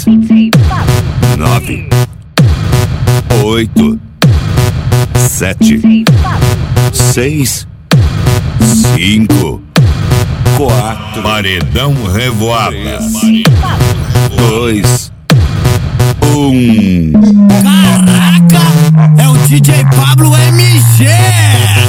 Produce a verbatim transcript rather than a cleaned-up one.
nove, oito, sete, seis, cinco, quatro, Paredão Revoada, dois, um. Caraca, é o D J Pablo M G.